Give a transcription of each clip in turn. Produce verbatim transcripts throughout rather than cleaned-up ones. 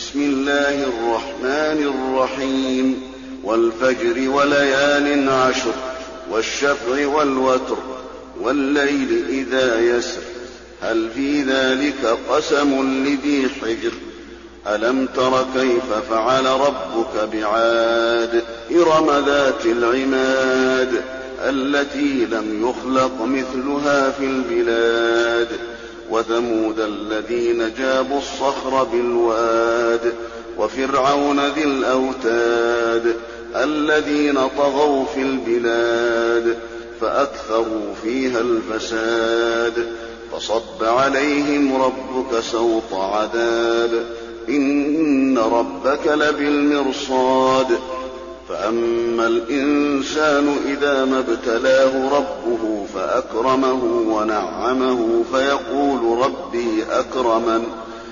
بسم الله الرحمن الرحيم والفجر وليال عشر والشفع والوتر والليل إذا يسر هل في ذلك قسم لذي حجر ألم تر كيف فعل ربك بعاد إرم ذات العماد التي لم يخلق مثلها في البلاد وثمود الذين جابوا الصخر بالواد وفرعون ذي الأوتاد الذين طغوا في البلاد فأكثروا فيها الفساد فصب عليهم ربك سوط عذاب إن ربك لبالمرصاد فأما الإنسان إذا ما ابتلاه ربه فأكرمه ونعمه فيقول ربي أكرمن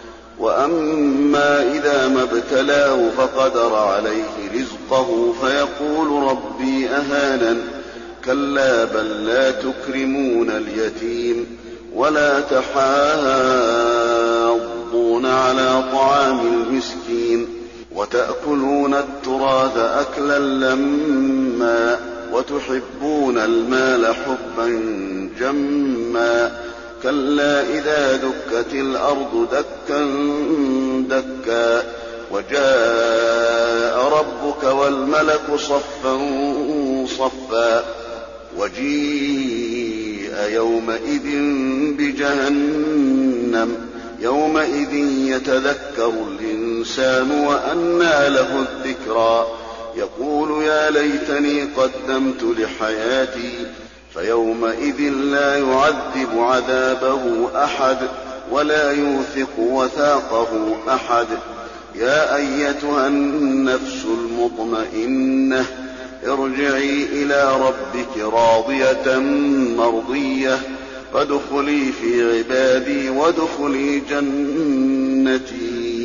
وأما إذا ما ابتلاه فقدر عليه رزقه فيقول ربي أهانن كلا بل لا تكرمون اليتيم ولا تحاضون على طعام المسكين وتأكلون التراث أكلا لما وتحبون المال حبا جما كلا إذا دكت الأرض دكا دكا وجاء ربك والملك صفا صفا وجيء يومئذ بجهنم يومئذ يتذكر الإنسان وأنى له الذكرى يقول يا ليتني قدمت لحياتي فيومئذ لا يعذب عذابه أحد ولا يوثق وثاقه أحد يا أيتها النفس المطمئنة ارجعي إلى ربك راضية مرضية فادخلي في عبادي وادخلي جنتي.